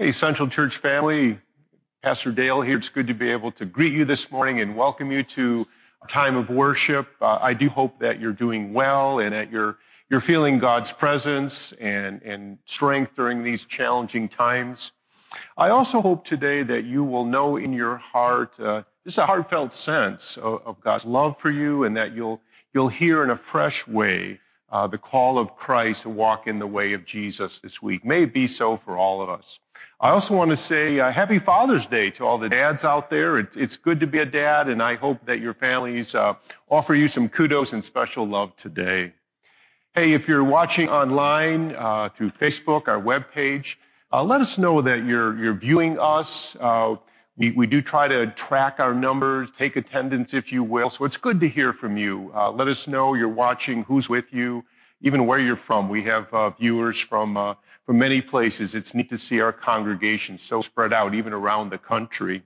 Hey, Central Church family, Pastor Dale here. It's good to be able to greet you this morning and welcome you to a time of worship. I do hope that you're doing well and that you're feeling God's presence and strength during these challenging times. I also hope today that you will know in your heart just a heartfelt sense of God's love for you, and that you'll hear in a fresh way the call of Christ to walk in the way of Jesus this week. May it be so for all of us. I also want to say Happy Father's Day to all the dads out there. It's good to be a dad, and I hope that your families offer you some kudos and special love today. Hey, if you're watching online through Facebook, our webpage, let us know that you're viewing us. We do try to track our numbers, take attendance, if you will. So it's good to hear from you. Let us know you're watching, who's with you, even where you're from. We have viewers from many places. It's neat to see our congregation so spread out, even around the country.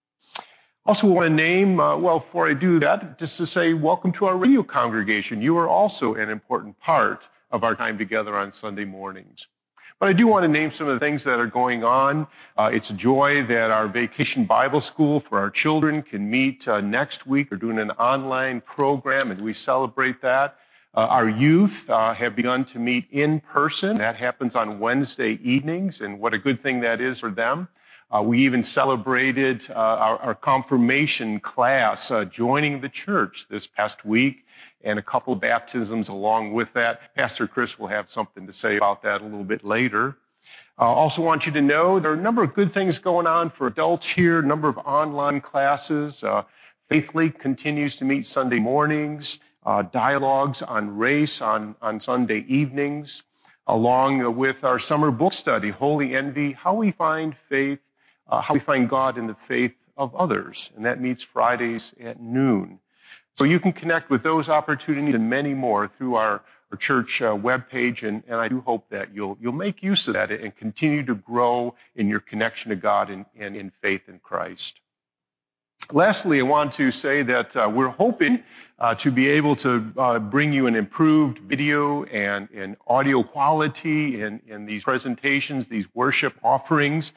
Also want to name, before I do that, just to say welcome to our radio congregation. You are also an important part of our time together on Sunday mornings. But I do want to name some of the things that are going on. It's a joy that our Vacation Bible School for our children can meet next week. We're doing an online program, and we celebrate that. Our youth have begun to meet in person. That happens on Wednesday evenings, and what a good thing that is for them. We even celebrated our confirmation class joining the church this past week, and a couple of baptisms along with that. Pastor Chris will have something to say about that a little bit later. Also want you to know there are a number of good things going on for adults here, a number of online classes. Faith League continues to meet Sunday mornings. Dialogues on race on Sunday evenings, along with our summer book study, Holy Envy, How We Find Faith, How We Find God in the Faith of Others. And that meets Fridays at noon. So you can connect with those opportunities and many more through our church webpage, and I do hope that you'll make use of that and continue to grow in your connection to God and in faith in Christ. Lastly, I want to say that we're hoping to be able to bring you an improved video and audio quality in these presentations, these worship offerings.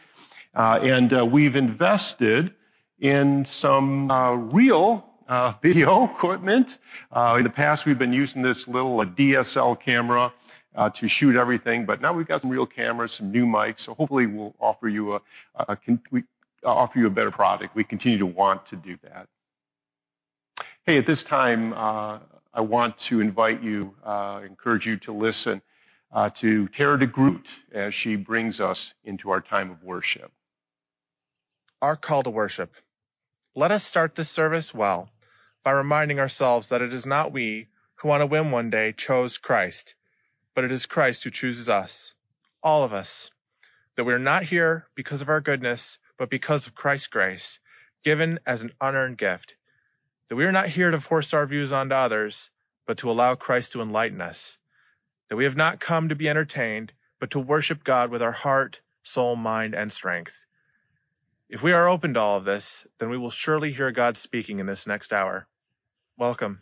And we've invested in some real video equipment. In the past, we've been using this little DSL camera to shoot everything, but now we've got some real cameras, some new mics, so hopefully we'll offer you a better product. We continue to want to do that. Hey, at this time, I want to invite you, encourage you to listen to Tara DeGroot as she brings us into our time of worship. Our call to worship. Let us start this service well by reminding ourselves that it is not we who on a whim one day chose Christ, but it is Christ who chooses us, all of us, that we are not here because of our goodness, but because of Christ's grace, given as an unearned gift, that we are not here to force our views onto others, but to allow Christ to enlighten us, that we have not come to be entertained, but to worship God with our heart, soul, mind, and strength. If we are open to all of this, then we will surely hear God speaking in this next hour. Welcome.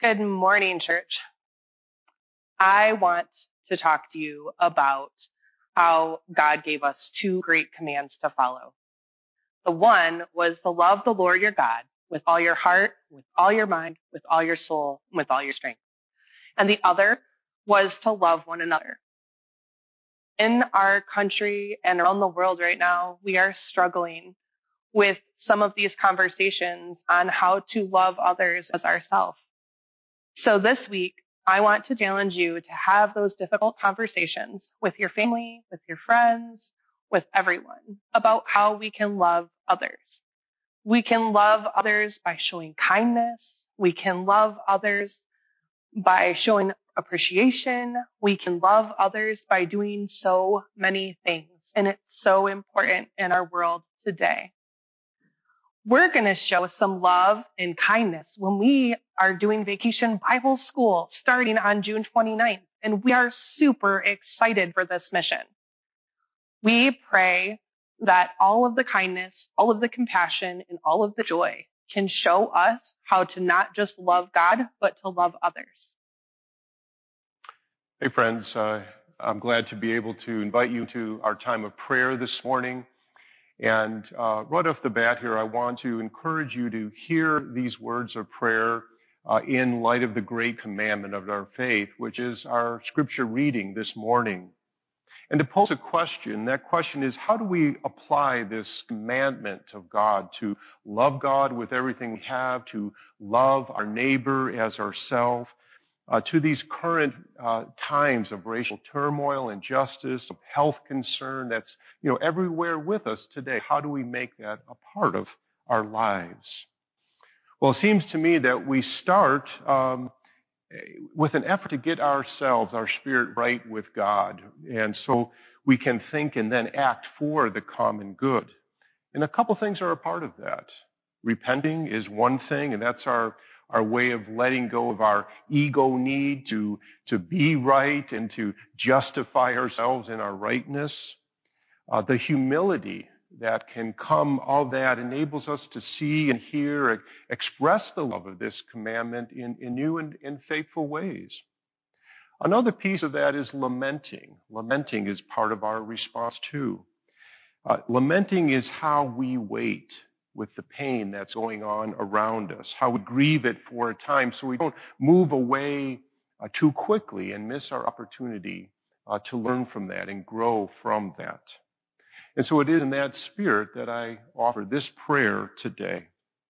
Good morning, church. I want to talk to you about how God gave us two great commands to follow. The one was to love the Lord your God with all your heart, with all your mind, with all your soul, and with all your strength. And the other was to love one another. In our country and around the world right now, we are struggling with some of these conversations on how to love others as ourselves. So this week, I want to challenge you to have those difficult conversations with your family, with your friends, with everyone about how we can love others. We can love others by showing kindness. We can love others by showing appreciation. We can love others by doing so many things. And it's so important in our world today. We're going to show some love and kindness when we are doing Vacation Bible School starting on June 29th. And we are super excited for this mission. We pray that all of the kindness, all of the compassion, and all of the joy can show us how to not just love God, but to love others. Hey, friends. I'm glad to be able to invite you to our time of prayer this morning. And right off the bat here, I want to encourage you to hear these words of prayer in light of the great commandment of our faith, which is our scripture reading this morning. And to pose a question, that question is, how do we apply this commandment of God to love God with everything we have, to love our neighbor as ourselves, to these current times of racial turmoil, injustice, of health concern that's everywhere with us today? How do we make that a part of our lives? Well, it seems to me that we start with an effort to get ourselves, our spirit, right with God, and so we can think and then act for the common good. And a couple things are a part of that. Repenting is one thing, and that's our way of letting go of our ego need to be right and to justify ourselves in our rightness. The humility that can come of that enables us to see and hear, express the love of this commandment in new and faithful ways. Another piece of that is lamenting. Lamenting is part of our response too. Lamenting is how we wait with the pain that's going on around us, how we grieve it for a time so we don't move away too quickly and miss our opportunity to learn from that and grow from that. And so it is in that spirit that I offer this prayer today.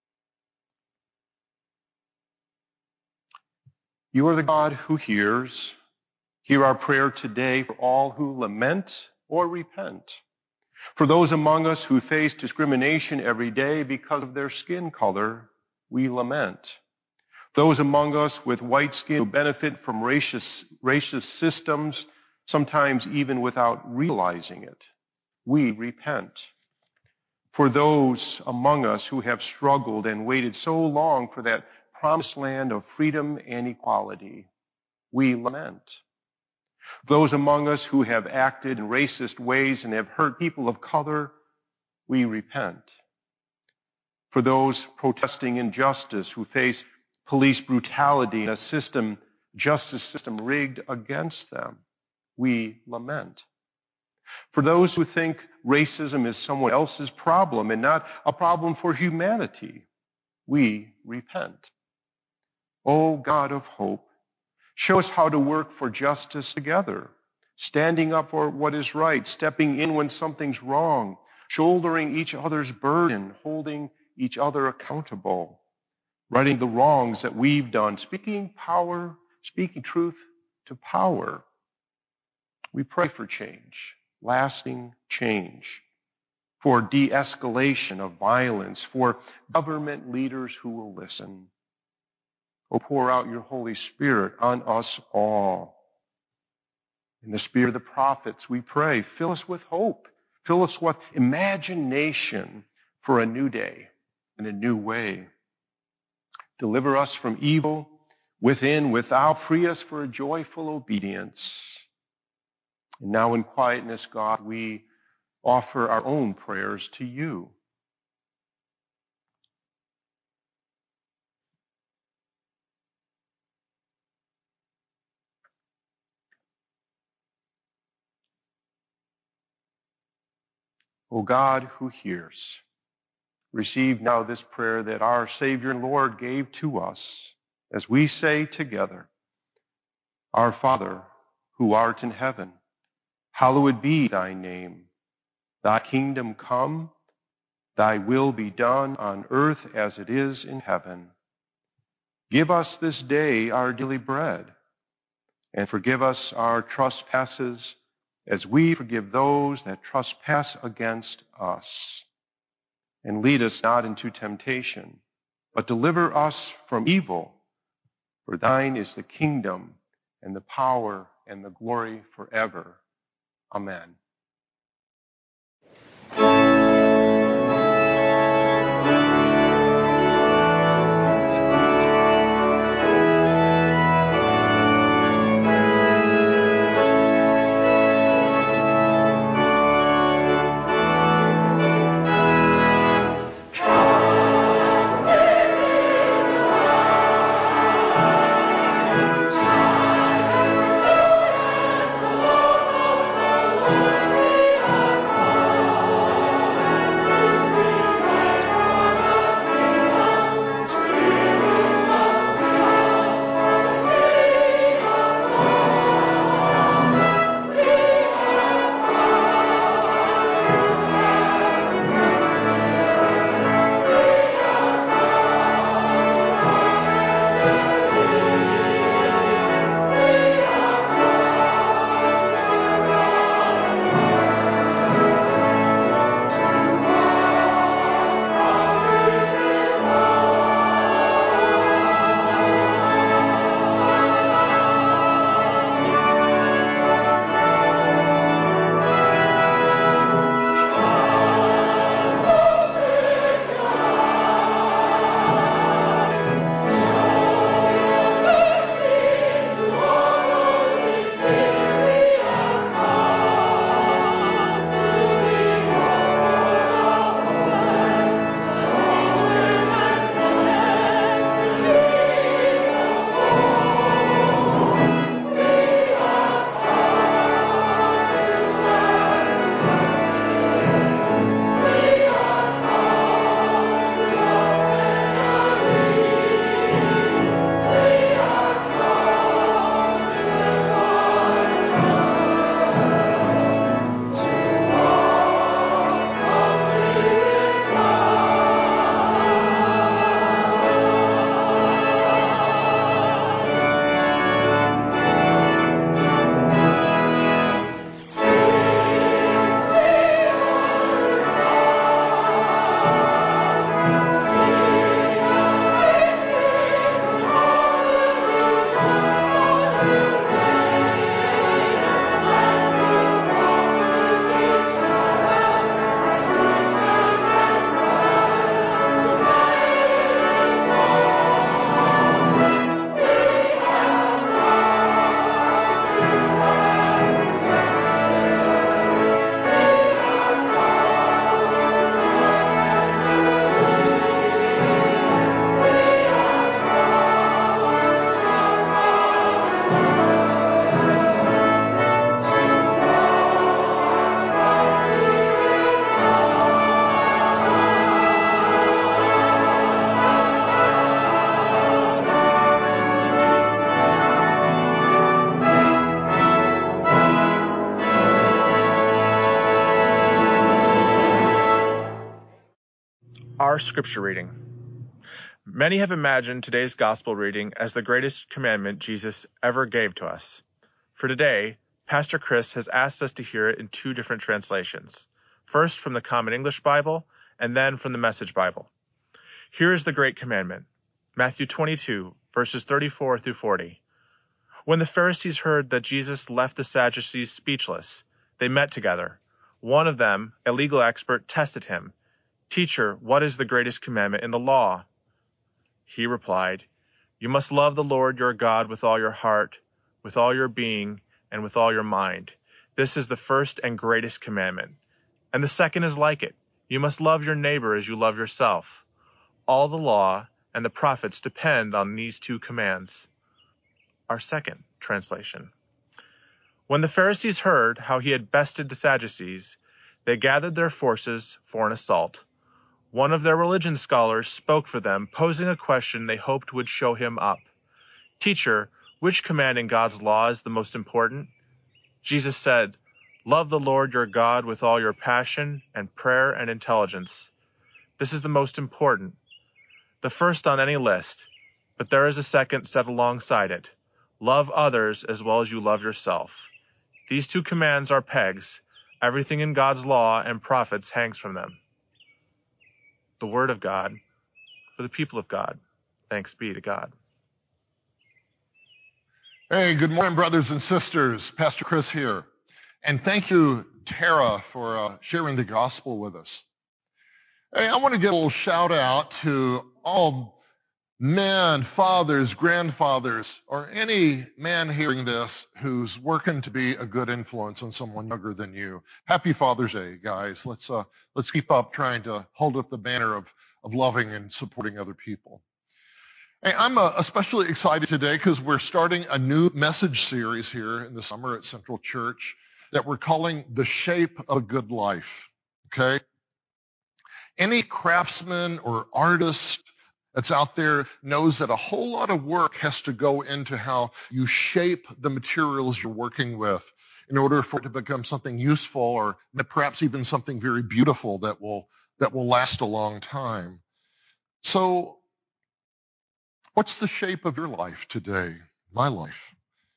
You are the God who hears. Hear our prayer today for all who lament or repent. For those among us who face discrimination every day because of their skin color, we lament. Those among us with white skin who benefit from racist systems, sometimes even without realizing it, we repent. For those among us who have struggled and waited so long for that promised land of freedom and equality, we lament. Those among us who have acted in racist ways and have hurt people of color, we repent. For those protesting injustice who face police brutality and a justice system rigged against them, we lament. For those who think racism is someone else's problem and not a problem for humanity, we repent. O God of hope, show us how to work for justice together, standing up for what is right, stepping in when something's wrong, shouldering each other's burden, holding each other accountable, righting the wrongs that we've done, speaking truth to power. We pray for change, lasting change, for de-escalation of violence, for government leaders who will listen. Oh, pour out your Holy Spirit on us all. In the spirit of the prophets, we pray, fill us with hope, fill us with imagination for a new day and a new way. Deliver us from evil, within, without, free us for a joyful obedience. And now in quietness, God, we offer our own prayers to you. O God who hears, receive now this prayer that our Savior and Lord gave to us as we say together, Our Father, who art in heaven, hallowed be thy name. Thy kingdom come, thy will be done on earth as it is in heaven. Give us this day our daily bread, and forgive us our trespasses as we forgive those that trespass against us. And lead us not into temptation, but deliver us from evil. For thine is the kingdom and the power and the glory forever. Amen. Our scripture reading. Many have imagined today's gospel reading as the greatest commandment Jesus ever gave to us. For today, Pastor Chris has asked us to hear it in two different translations. First from the Common English Bible, and then from the Message Bible. Here is the great commandment. Matthew 22, verses 34 through 40. When the Pharisees heard that Jesus left the Sadducees speechless, they met together. One of them, a legal expert, tested him. Teacher, what is the greatest commandment in the law? He replied, You must love the Lord your God with all your heart, with all your being, and with all your mind. This is the first and greatest commandment. And the second is like it. You must love your neighbor as you love yourself. All the law and the prophets depend on these two commands. Our second translation. When the Pharisees heard how he had bested the Sadducees, They gathered their forces for an assault. One of their religion scholars spoke for them, posing a question they hoped would show him up. "Teacher, which command in God's law is the most important?" Jesus said, "Love the Lord your God with all your passion and prayer and intelligence. This is the most important, the first on any list, but there is a second set alongside it. Love others as well as you love yourself. These two commands are pegs. Everything in God's law and prophets hangs from them." The word of God for the people of God. Thanks be to God. Hey, good morning, brothers and sisters. Pastor Chris here. And thank you, Tara, for sharing the gospel with us. Hey, I want to give a little shout out to all men, fathers, grandfathers, or any man hearing this who's working to be a good influence on someone younger than you. Happy Father's Day, guys. Let's keep up trying to hold up the banner of loving and supporting other people. Hey, I'm especially excited today because we're starting a new message series here in the summer at Central Church that we're calling The Shape of a Good Life, okay? Any craftsman or artist that's out there knows that a whole lot of work has to go into how you shape the materials you're working with in order for it to become something useful or perhaps even something very beautiful that will last a long time. So, what's the shape of your life today? My life.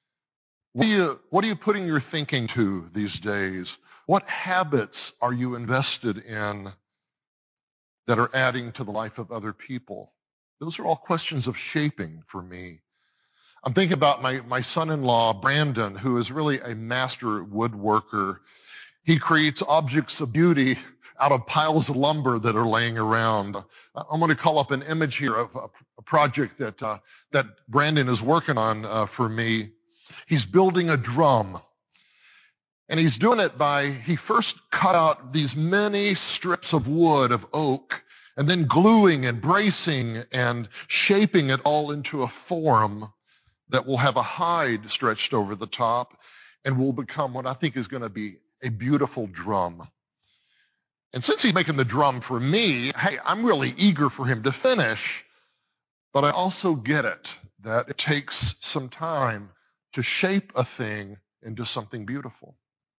What are you putting your thinking to these days? What habits are you invested in that are adding to the life of other people? Those are all questions of shaping for me. I'm thinking about my son-in-law, Brandon, who is really a master woodworker. He creates objects of beauty out of piles of lumber that are laying around. I'm going to call up an image here of a project that Brandon is working on for me. He's building a drum. And he's doing it he first cut out these many strips of wood, of oak, and then gluing and bracing and shaping it all into a form that will have a hide stretched over the top and will become what I think is going to be a beautiful drum. And since he's making the drum for me, hey, I'm really eager for him to finish, but I also get it that it takes some time to shape a thing into something beautiful.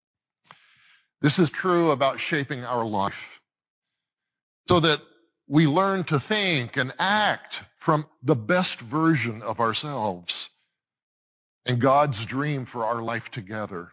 This is true about shaping our life so that we learn to think and act from the best version of ourselves and God's dream for our life together.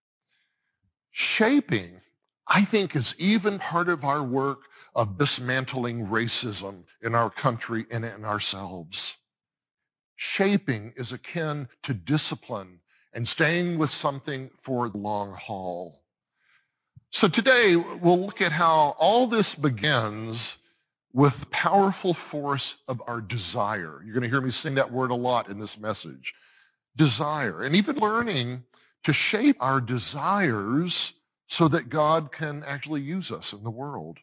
Shaping, I think, is even part of our work of dismantling racism in our country and in ourselves. Shaping is akin to discipline and staying with something for the long haul. So today, we'll look at how all this begins with the powerful force of our desire. You're going to hear me sing that word a lot in this message. Desire. And even learning to shape our desires so that God can actually use us in the world.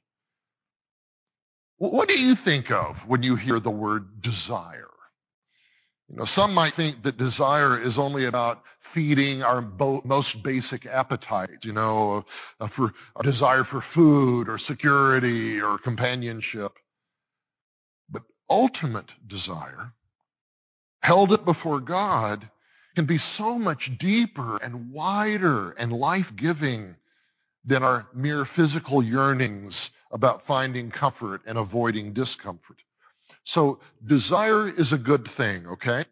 What do you think of when you hear the word desire? You know, some might think that desire is only about feeding our most basic appetites, for our desire for food or security or companionship. But ultimate desire, held up before God, can be so much deeper and wider and life-giving than our mere physical yearnings about finding comfort and avoiding discomfort. So desire is a good thing, okay?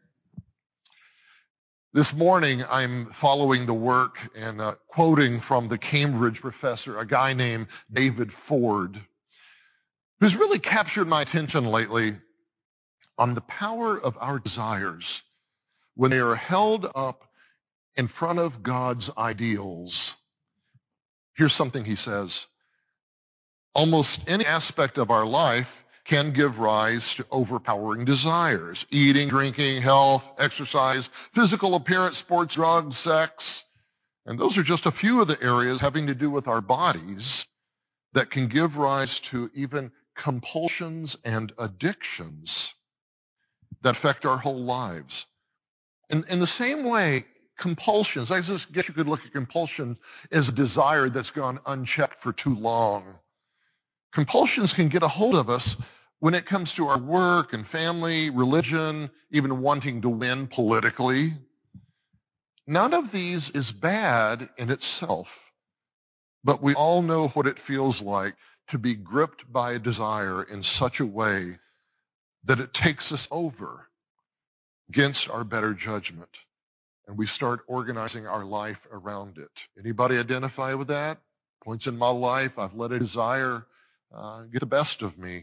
This morning, I'm following the work and quoting from the Cambridge professor, a guy named David Ford, who's really captured my attention lately on the power of our desires when they are held up in front of God's ideals. Here's something he says. Almost any aspect of our life can give rise to overpowering desires. Eating, drinking, health, exercise, physical appearance, sports, drugs, sex. And those are just a few of the areas having to do with our bodies that can give rise to even compulsions and addictions that affect our whole lives. In the same way, compulsions. I just guess you could look at compulsion as a desire that's gone unchecked for too long. Compulsions can get a hold of us when it comes to our work and family, religion, even wanting to win politically. None of these is bad in itself, but we all know what it feels like to be gripped by a desire in such a way that it takes us over against our better judgment, and we start organizing our life around it. Anybody identify with that? Points in my life, I've let a desire get the best of me.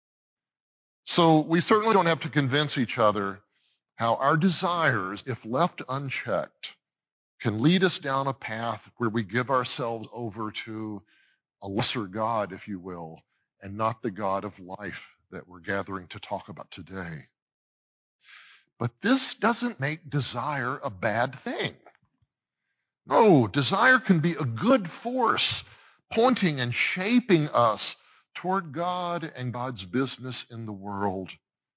So we certainly don't have to convince each other how our desires, if left unchecked, can lead us down a path where we give ourselves over to a lesser God, if you will, and not the God of life that we're gathering to talk about today. But this doesn't make desire a bad thing. No, desire can be a good force, pointing and shaping us toward God and God's business in the world.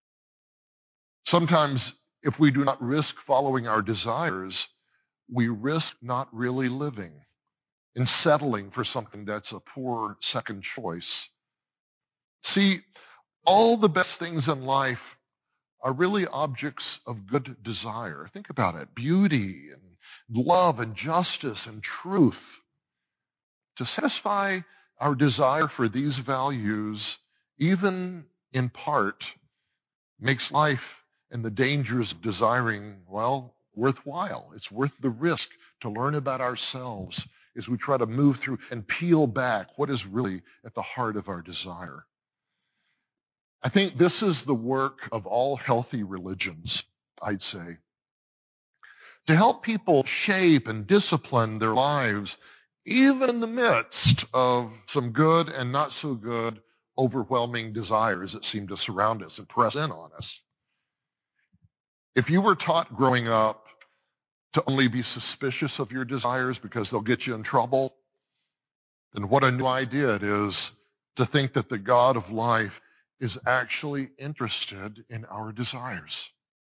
Sometimes, if we do not risk following our desires, we risk not really living and settling for something that's a poor second choice. See, all the best things in life are really objects of good desire. Think about it. Beauty and love and justice and truth. To satisfy our desire for these values, even in part, makes life and the dangers of desiring, well, worthwhile. It's worth the risk to learn about ourselves as we try to move through and peel back what is really at the heart of our desire. I think this is the work of all healthy religions, I'd say. To help people shape and discipline their lives, even in the midst of some good and not so good, overwhelming desires that seem to surround us and press in on us. If you were taught growing up to only be suspicious of your desires because they'll get you in trouble, then what a new idea it is to think that the God of life is actually interested in our desires.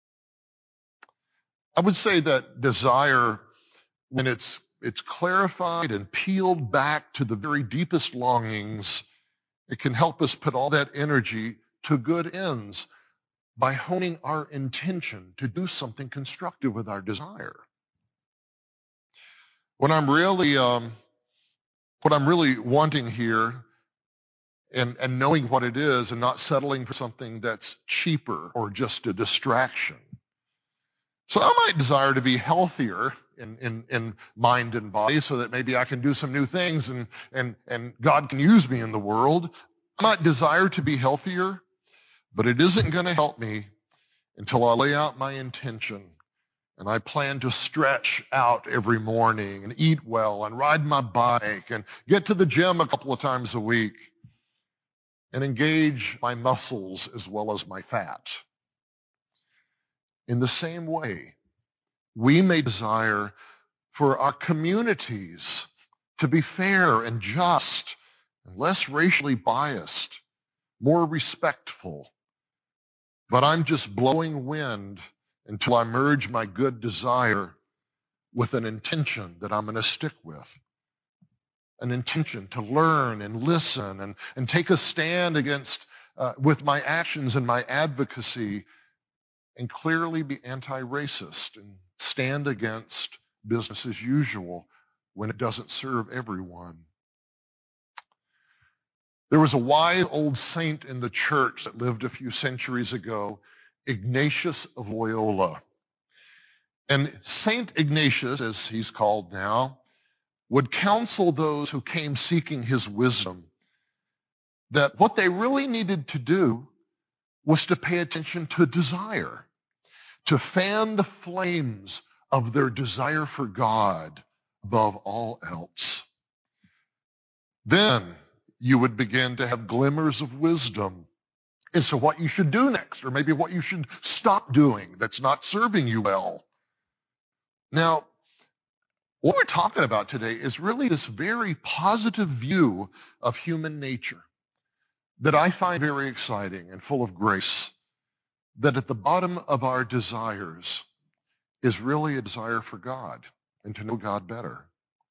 I would say that desire, when it's clarified and peeled back to the very deepest longings, it can help us put all that energy to good ends by honing our intention to do something constructive with our desire. What I'm really wanting here, and knowing what it is and not settling for something that's cheaper or just a distraction. So I might desire to be healthier in mind and body so that maybe I can do some new things and God can use me in the world. I might desire to be healthier, but it isn't going to help me until I lay out my intention and I plan to stretch out every morning and eat well and ride my bike and get to the gym a couple of times a week and engage my muscles as well as my fat. In the same way, we may desire for our communities to be fair and just and less racially biased, more respectful. But I'm just blowing wind until I merge my good desire with an intention that I'm going to stick with. An intention to learn and listen and take a stand against, with my actions and my advocacy, and clearly be anti-racist and stand against business as usual when it doesn't serve everyone. There was a wise old saint in the church that lived a few centuries ago, Ignatius of Loyola. And Saint Ignatius, as he's called now, would counsel those who came seeking his wisdom that what they really needed to do was to pay attention to desire, to fan the flames of their desire for God above all else. Then you would begin to have glimmers of wisdom as to what you should do next, or maybe what you should stop doing that's not serving you well. Now, what we're talking about today is really this very positive view of human nature that I find very exciting and full of grace, that at the bottom of our desires is really a desire for God and to know God better.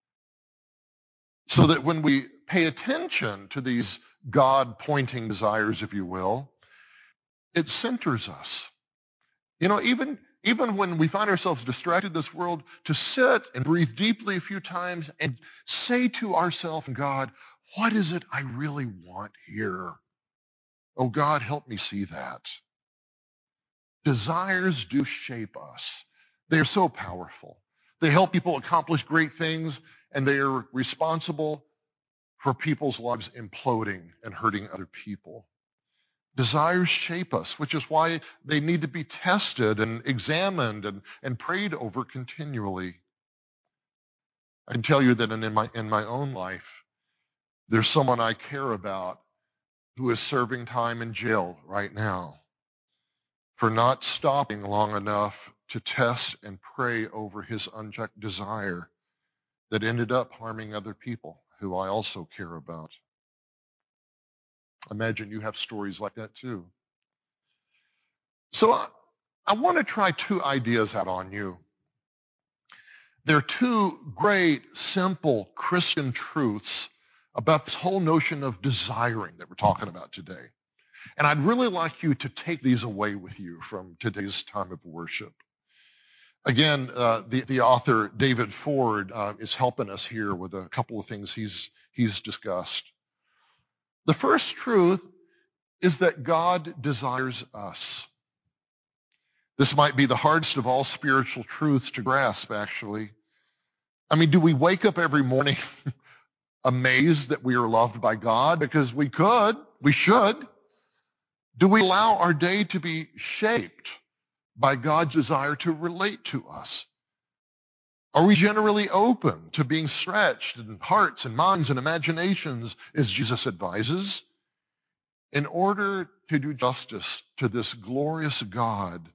So that when we pay attention to these God-pointing desires, if you will, it centers us. Even when we find ourselves distracted in this world, to sit and breathe deeply a few times and say to ourselves and God, what is it I really want here? Oh God, help me see that. Desires do shape us. They are so powerful. They help people accomplish great things, and they are responsible for people's lives imploding and hurting other people. Desires shape us, which is why they need to be tested and examined and prayed over continually. I can tell you that in my own life, there's someone I care about who is serving time in jail right now for not stopping long enough to test and pray over his unchecked desire that ended up harming other people who I also care about. Imagine you have stories like that too. So I want to try two ideas out on you. There are two great, simple Christian truths about this whole notion of desiring that we're talking about today. And I'd really like you to take these away with you from today's time of worship. Again, the author David Ford is helping us here with a couple of things he's discussed. The first truth is that God desires us. This might be the hardest of all spiritual truths to grasp, actually. I mean, do we wake up every morning amazed that we are loved by God? Because we should. Do we allow our day to be shaped by God's desire to relate to us? Are we generally open to being stretched in hearts and minds and imaginations, as Jesus advises, in order to do justice to this glorious God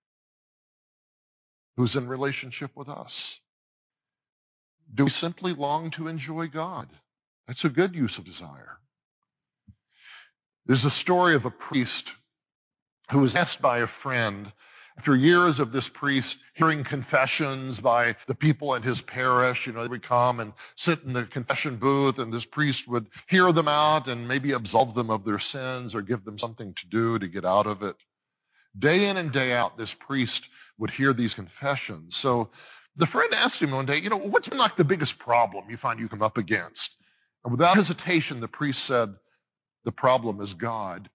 who's in relationship with us? Do we simply long to enjoy God? That's a good use of desire. There's a story of a priest who was asked by a friend, after years of this priest hearing confessions by the people in his parish, they would come and sit in the confession booth, and this priest would hear them out and maybe absolve them of their sins or give them something to do to get out of it. Day in and day out, this priest would hear these confessions. So the friend asked him one day, what's been like the biggest problem you find you come up against? And without hesitation, the priest said, the problem is God.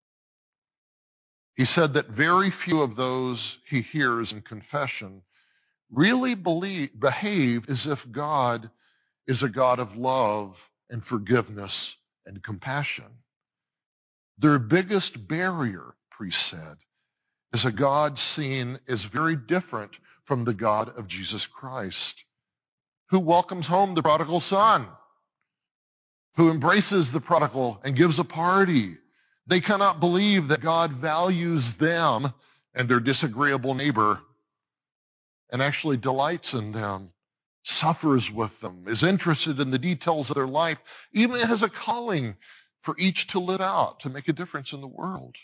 He said that very few of those he hears in confession really behave as if God is a God of love and forgiveness and compassion. Their biggest barrier, priest said, is a God seen as very different from the God of Jesus Christ, who welcomes home the prodigal son, who embraces the prodigal and gives a party. They cannot believe that God values them and their disagreeable neighbor and actually delights in them, suffers with them, is interested in the details of their life, even has a calling for each to live out, to make a difference in the world.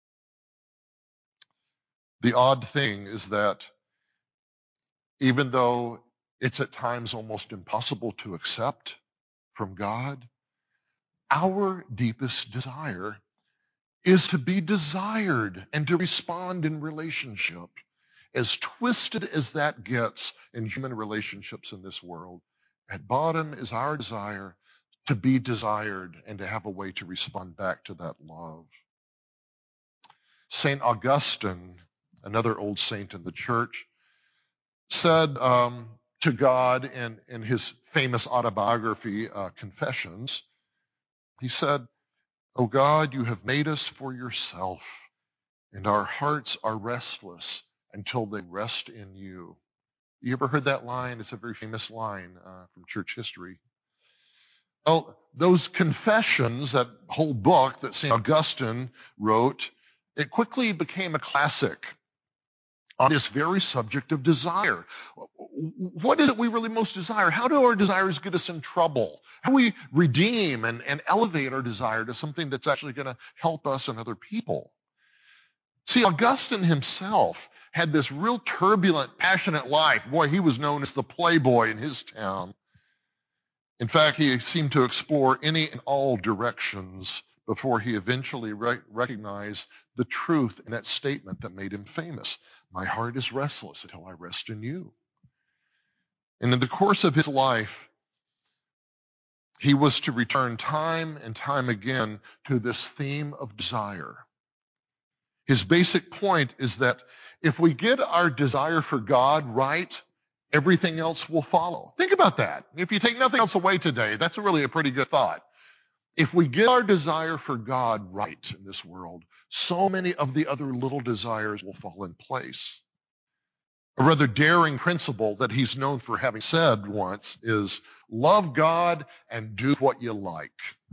The odd thing is that even though it's at times almost impossible to accept from God, our deepest desire is to be desired and to respond in relationship. As twisted as that gets in human relationships in this world, at bottom is our desire to be desired and to have a way to respond back to that love. St. Augustine, another old saint in the church, said to God in his famous autobiography, Confessions, he said, "O God, you have made us for yourself, and our hearts are restless until they rest in you." You ever heard that line? It's a very famous line from church history. Well, those Confessions, that whole book that St. Augustine wrote, it quickly became a classic on this very subject of desire. What is it we really most desire? How do our desires get us in trouble? How do we redeem and elevate our desire to something that's actually going to help us and other people? See, Augustine himself had this real turbulent, passionate life. Boy, he was known as the playboy in his town. In fact, he seemed to explore any and all directions before he eventually recognized the truth in that statement that made him famous. My heart is restless until I rest in you. And in the course of his life, he was to return time and time again to this theme of desire. His basic point is that if we get our desire for God right, everything else will follow. Think about that. If you take nothing else away today, that's really a pretty good thought. If we get our desire for God right in this world, so many of the other little desires will fall in place. A rather daring principle that he's known for having said once is, love God and do what you like.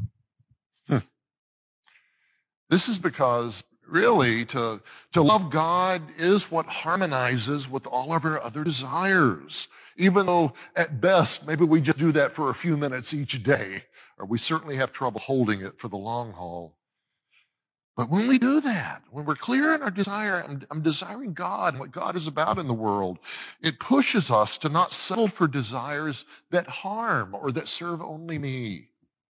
This is because really to love God is what harmonizes with all of our other desires. Even though at best maybe we just do that for a few minutes each day, or we certainly have trouble holding it for the long haul. But when we do that, when we're clear in our desire, I'm desiring God and what God is about in the world, it pushes us to not settle for desires that harm or that serve only me.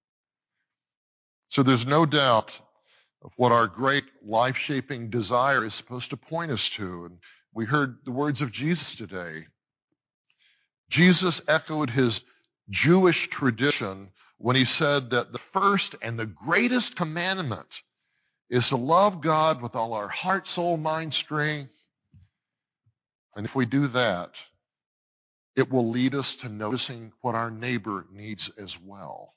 So there's no doubt of what our great life-shaping desire is supposed to point us to. And we heard the words of Jesus today. Jesus echoed his Jewish tradition when he said that the first and the greatest commandment is to love God with all our heart, soul, mind, strength. And if we do that, it will lead us to noticing what our neighbor needs as well.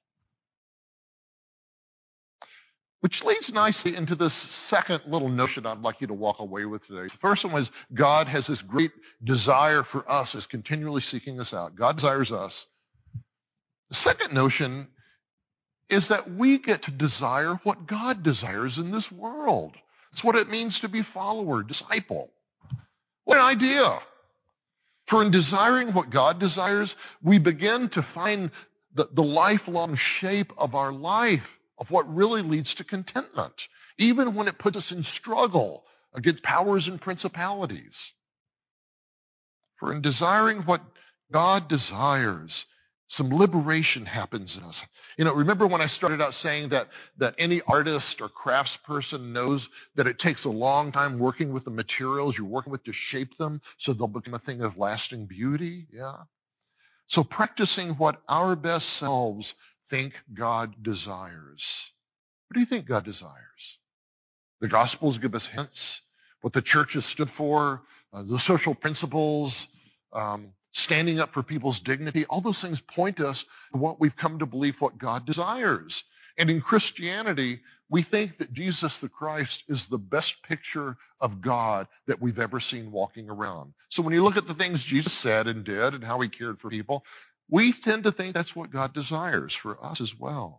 Which leads nicely into this second little notion I'd like you to walk away with today. The first one was God has this great desire for us, is continually seeking us out. God desires us. The second notion is that we get to desire what God desires in this world. It's what it means to be follower, disciple. What an idea. For in desiring what God desires, we begin to find the lifelong shape of our life, of what really leads to contentment, even when it puts us in struggle against powers and principalities. For in desiring what God desires, some liberation happens in us. Remember when I started out saying that any artist or craftsperson knows that it takes a long time working with the materials you're working with to shape them so they'll become a thing of lasting beauty? Yeah. So practicing what our best selves think God desires. What do you think God desires? The Gospels give us hints, what the church has stood for, the social principles, standing up for people's dignity. All those things point us to what we've come to believe what God desires. And in Christianity, we think that Jesus the Christ is the best picture of God that we've ever seen walking around. So when you look at the things Jesus said and did and how he cared for people, we tend to think that's what God desires for us as well.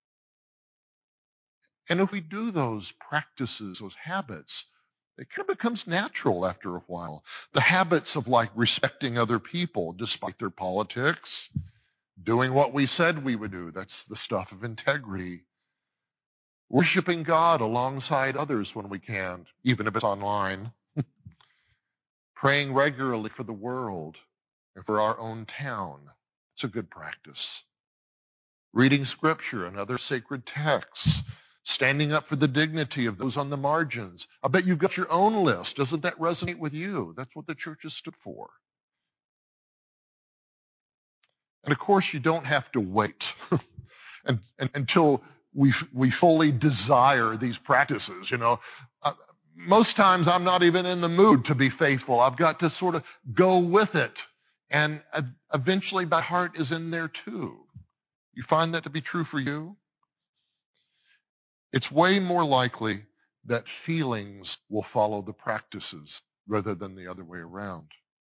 And if we do those practices, those habits, it kind of becomes natural after a while. The habits of like respecting other people despite their politics, doing what we said we would do. That's the stuff of integrity. Worshiping God alongside others when we can, even if it's online. Praying regularly for the world and for our own town. It's a good practice. Reading scripture and other sacred texts. Standing up for the dignity of those on the margins. I bet you've got your own list. Doesn't that resonate with you? That's what the church has stood for. And of course, you don't have to wait until we fully desire these practices. Most times I'm not even in the mood to be faithful. I've got to sort of go with it. And eventually my heart is in there too. You find that to be true for you? It's way more likely that feelings will follow the practices rather than the other way around.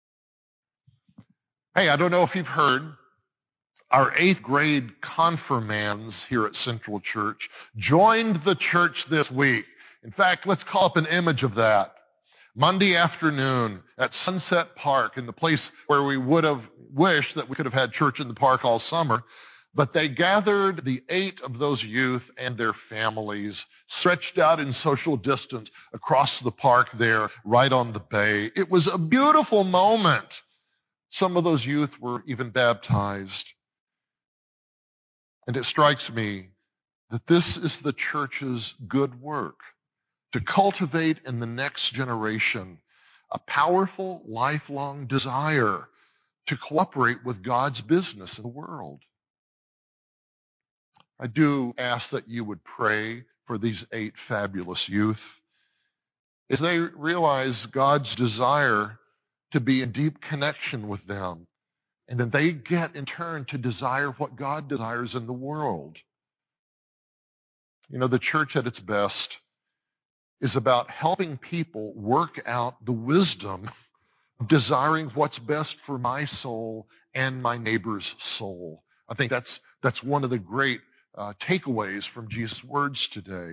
Hey, I don't know if you've heard, our 8th grade confirmands here at Central Church joined the church this week. In fact, let's call up an image of that. Monday afternoon at Sunset Park, in the place where we would have wished that we could have had church in the park all summer. But they gathered the 8 of those youth and their families, stretched out in social distance across the park there, right on the bay. It was a beautiful moment. Some of those youth were even baptized. And it strikes me that this is the church's good work, to cultivate in the next generation a powerful, lifelong desire to cooperate with God's business in the world. I do ask that you would pray for these 8 fabulous youth as they realize God's desire to be in deep connection with them, and then they get in turn to desire what God desires in the world. You know, the church at its best is about helping people work out the wisdom of desiring what's best for my soul and my neighbor's soul. I think that's one of the great takeaways from Jesus' words today.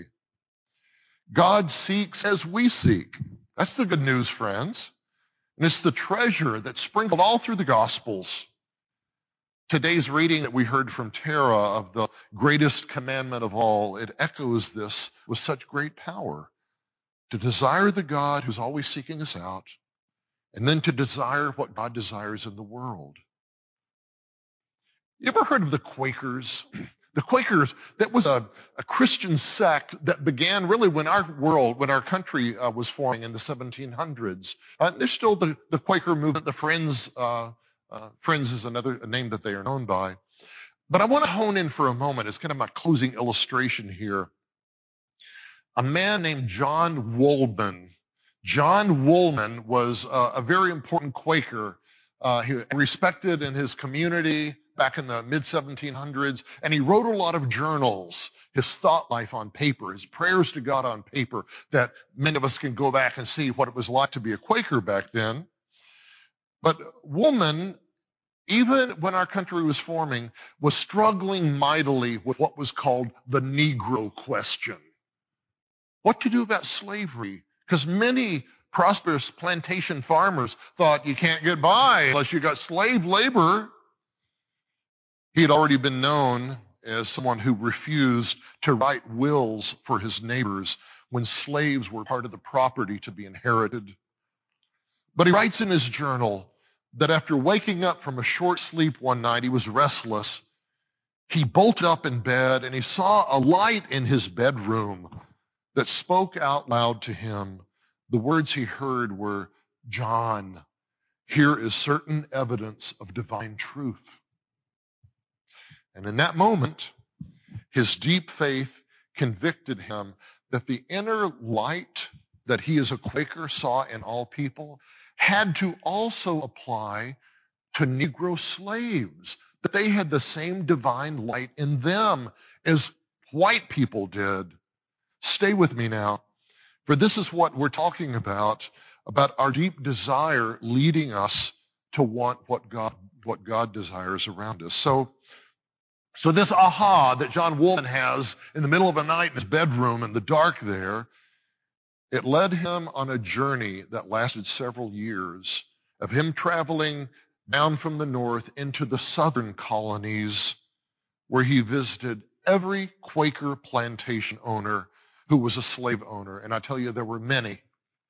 God seeks as we seek. That's the good news, friends. And it's the treasure that's sprinkled all through the Gospels. Today's reading that we heard from Tara of the greatest commandment of all, it echoes this with such great power. To desire the God who's always seeking us out, and then to desire what God desires in the world. You ever heard of the Quakers? The Quakers, that was a Christian sect that began really when our country was forming in the 1700s. There's still the Quaker movement, the Friends. Friends is another name that they are known by. But I want to hone in for a moment. It's kind of my closing illustration here. A man named John Woolman. John Woolman was a very important Quaker. He was respected in his community back in the mid-1700s, and he wrote a lot of journals, his thought life on paper, his prayers to God on paper, that many of us can go back and see what it was like to be a Quaker back then. But Woolman, even when our country was forming, was struggling mightily with what was called the Negro question. What to do about slavery? Because many prosperous plantation farmers thought you can't get by unless you got slave labor. He had already been known as someone who refused to write wills for his neighbors when slaves were part of the property to be inherited. But he writes in his journal that after waking up from a short sleep one night, he was restless. He bolted up in bed and he saw a light in his bedroom that spoke out loud to him. The words he heard were, "John, here is certain evidence of divine truth." And in that moment, his deep faith convicted him that the inner light that he as a Quaker saw in all people had to also apply to Negro slaves, that they had the same divine light in them as white people did. Stay with me now, for this is what we're talking about our deep desire leading us to want what God desires around us. So this aha that John Woolman has in the middle of a night in his bedroom in the dark there, it led him on a journey that lasted several years of him traveling down from the north into the southern colonies, where he visited every Quaker plantation owner who was a slave owner. And I tell you, there were many.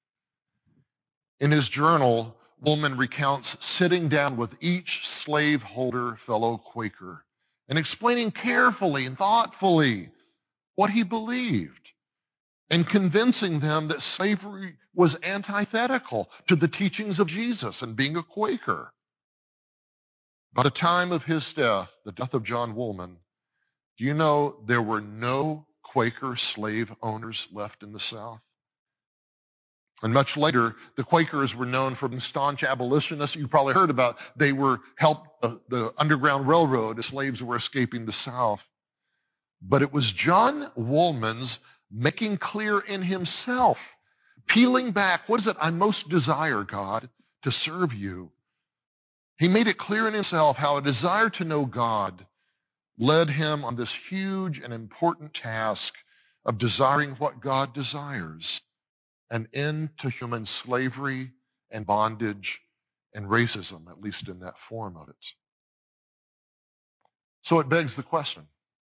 In his journal, Woolman recounts sitting down with each slaveholder fellow Quaker and explaining carefully and thoughtfully what he believed, and convincing them that slavery was antithetical to the teachings of Jesus and being a Quaker. By the time of his death, the death of John Woolman, do you know there were no Quaker slave owners left in the South? And much later, the Quakers were known for being staunch abolitionists. You probably heard about they helped the Underground Railroad as slaves were escaping the South. But it was John Woolman's making clear in himself, peeling back, what is it I most desire, God, to serve you? He made it clear in himself how a desire to know God led him on this huge and important task of desiring what God desires, an end to human slavery and bondage and racism, at least in that form of it. So it begs the question,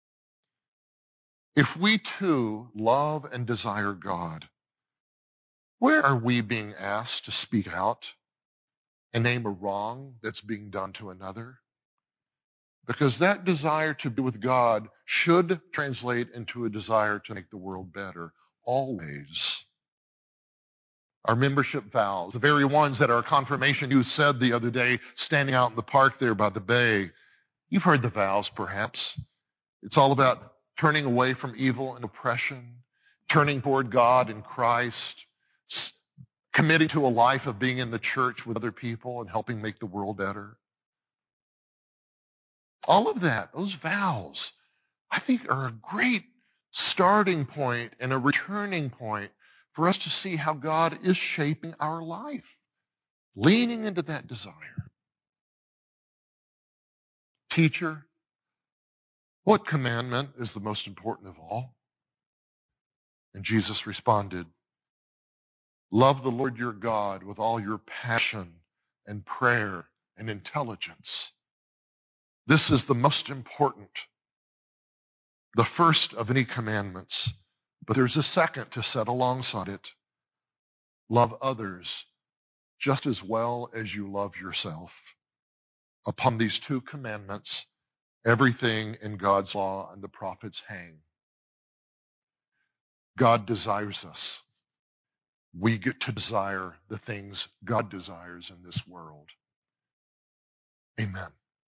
if we too love and desire God, where are we being asked to speak out and name a wrong that's being done to another? Because that desire to be with God should translate into a desire to make the world better, always. Our membership vows, the very ones that our confirmation youth said the other day, standing out in the park there by the bay. You've heard the vows, perhaps. It's all about turning away from evil and oppression, turning toward God and Christ, committing to a life of being in the church with other people and helping make the world better. All of that, those vows, I think are a great starting point and a returning point for us to see how God is shaping our life, leaning into that desire. Teacher, what commandment is the most important of all? And Jesus responded, love the Lord your God with all your passion and prayer and intelligence. This is the most important, the first of any commandments. But there's a second to set alongside it. Love others just as well as you love yourself. Upon these two commandments, everything in God's law and the prophets hang. God desires us. We get to desire the things God desires in this world. Amen.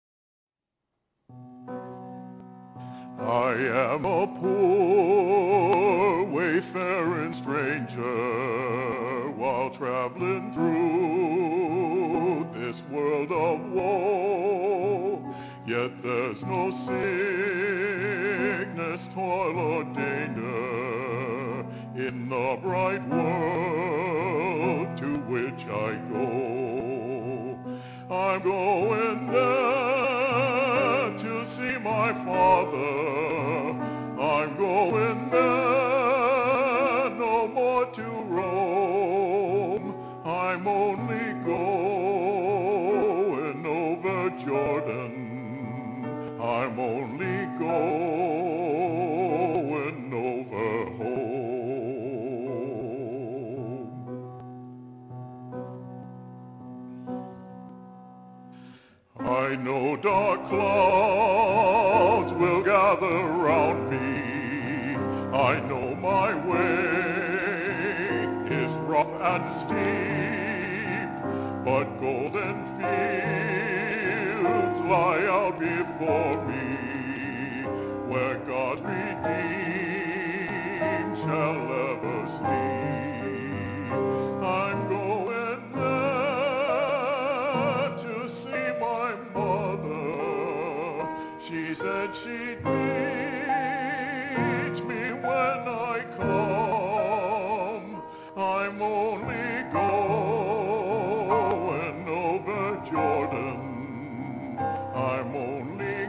I am a poor wayfaring stranger while traveling through this world of woe. Yet there's no sickness, toil, or danger in the bright world to which I go. I'm going there to see my Father. I'm going there no more to roam. I'm only going over Jordan. I'm only going over home. I know dark clouds will gather round me. I know my way is rough and steep, but golden fields lie out before me, where God's redeemed shall ever sleep. I'm going there to see my mother. She said she'd meet me when I come. I'm only going over Jordan. I'm only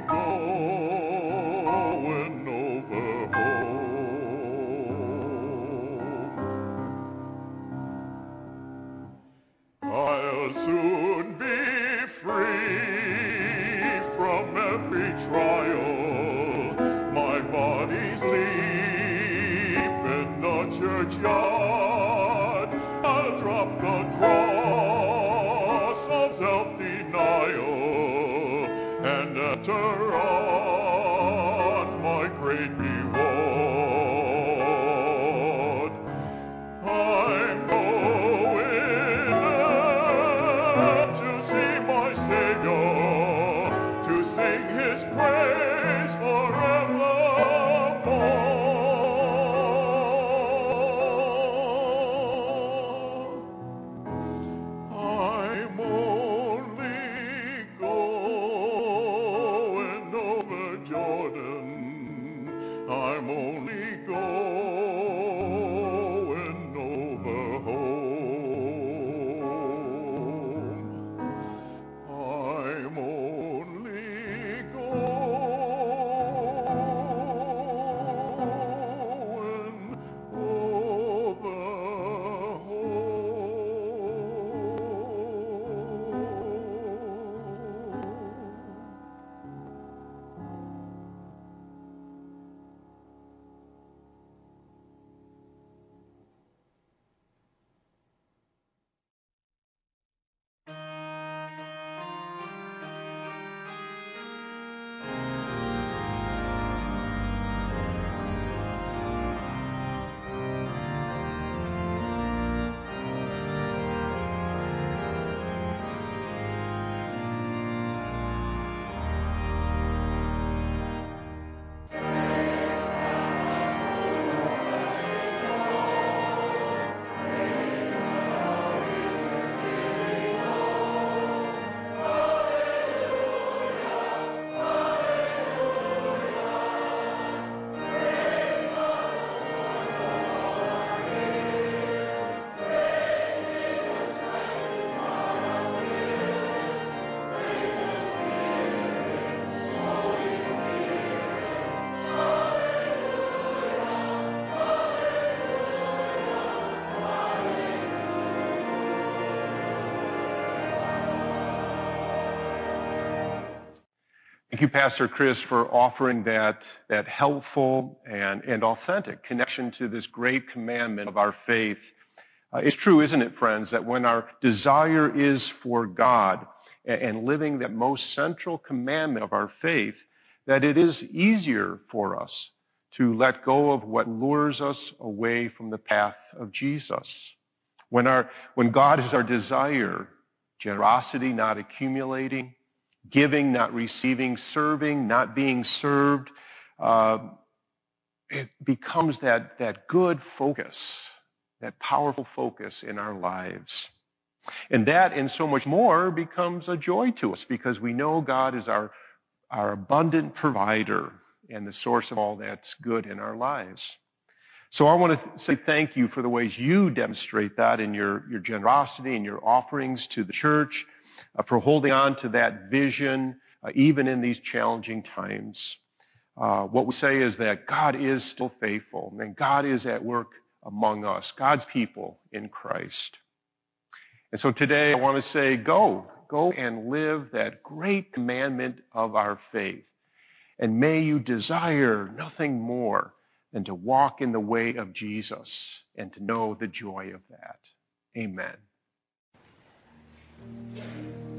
going over home. I'll soon be free from every trial. My body's leap in the churchyard. I'll drop the cross of self-denial and enter on my great reward. I'm going there to see my Savior, to sing his praise forevermore. Thank you, Pastor Chris, for offering that helpful and authentic connection to this great commandment of our faith. It's true, isn't it, friends, that when our desire is for God and living that most central commandment of our faith, that it is easier for us to let go of what lures us away from the path of Jesus. When God is our desire, generosity not accumulating, giving not receiving, serving not being served, it becomes that good focus, that powerful focus in our lives. And that and so much more becomes a joy to us because we know God is our abundant provider and the source of all that's good in our lives. So I want to say thank you for the ways you demonstrate that in your generosity and your offerings to the church, for holding on to that vision, even in these challenging times. What we say is that God is still faithful and God is at work among us, God's people in Christ. And so today I want to say, go and live that great commandment of our faith. And may you desire nothing more than to walk in the way of Jesus and to know the joy of that. Amen.